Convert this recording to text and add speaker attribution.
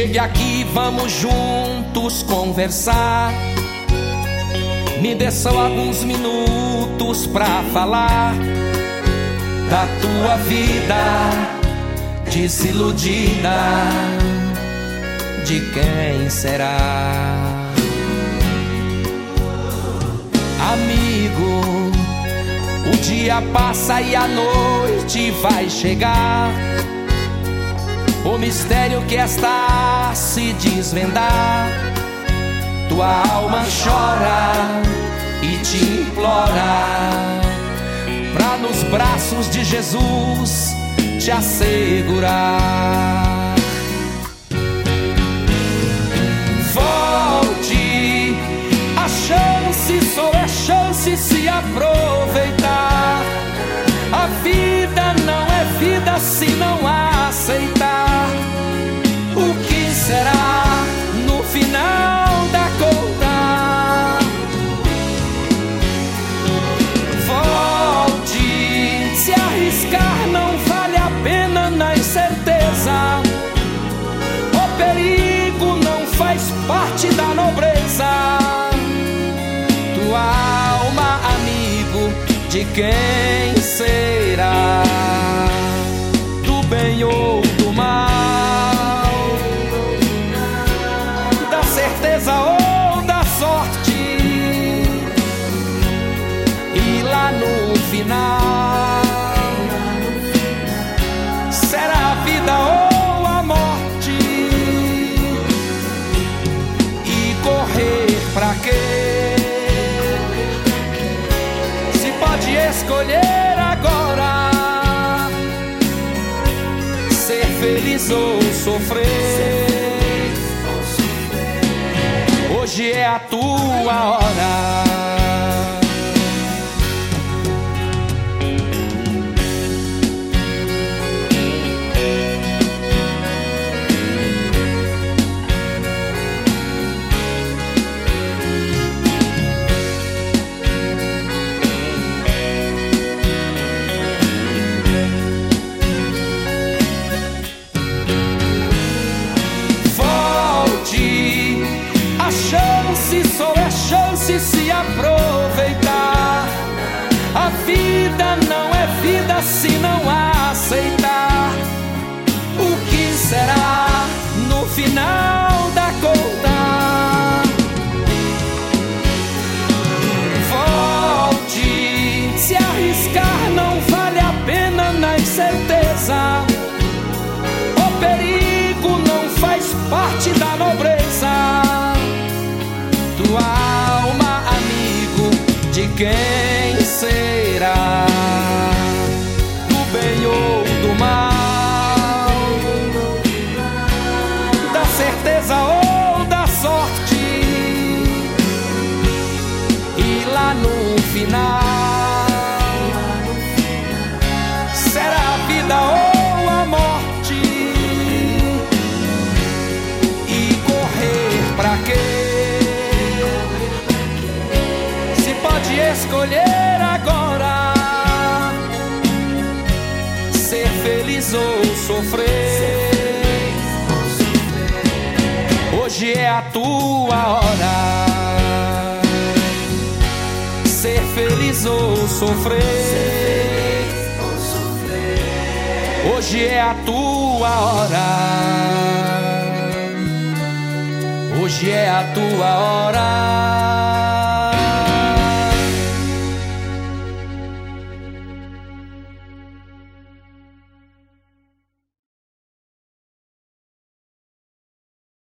Speaker 1: Chegue aqui, vamos juntos conversar. Me dê só alguns minutos pra falar da tua vida desiludida. De quem será? Amigo, o dia passa e a noite vai chegar. O mistério que está a se desvendar. Tua alma chora e te implora pra nos braços de Jesus te assegurar. Volte, a chance só é chance se aproveitar. A vida não é vida se não aceitar. O que será no final da conta? Volte, se arriscar não vale a pena na incerteza. O perigo não faz parte da nobreza. Tua alma, amigo, de quem será? Do bem ou do mal? Da certeza ou da sorte? E lá no final, será a vida ou a morte? E correr pra quê? Se pode escolher agora, ser feliz ou sofrer. Hoje é a tua hora. Só é chance se aproveitar. A vida não é vida se não aceitar. O que será no final da conta? Volte, se arriscar não vale a pena na incerteza. O perigo não faz parte da nobreza. Tua alma, amigo, de quem será? Do bem ou do mal? Da certeza ou da sorte? E lá no final, será a vida ou a morte? E correr pra quê? Pode escolher agora, ser feliz ou sofrer. Hoje é a tua hora, ser feliz ou sofrer. Hoje é a tua hora. Hoje é a tua hora.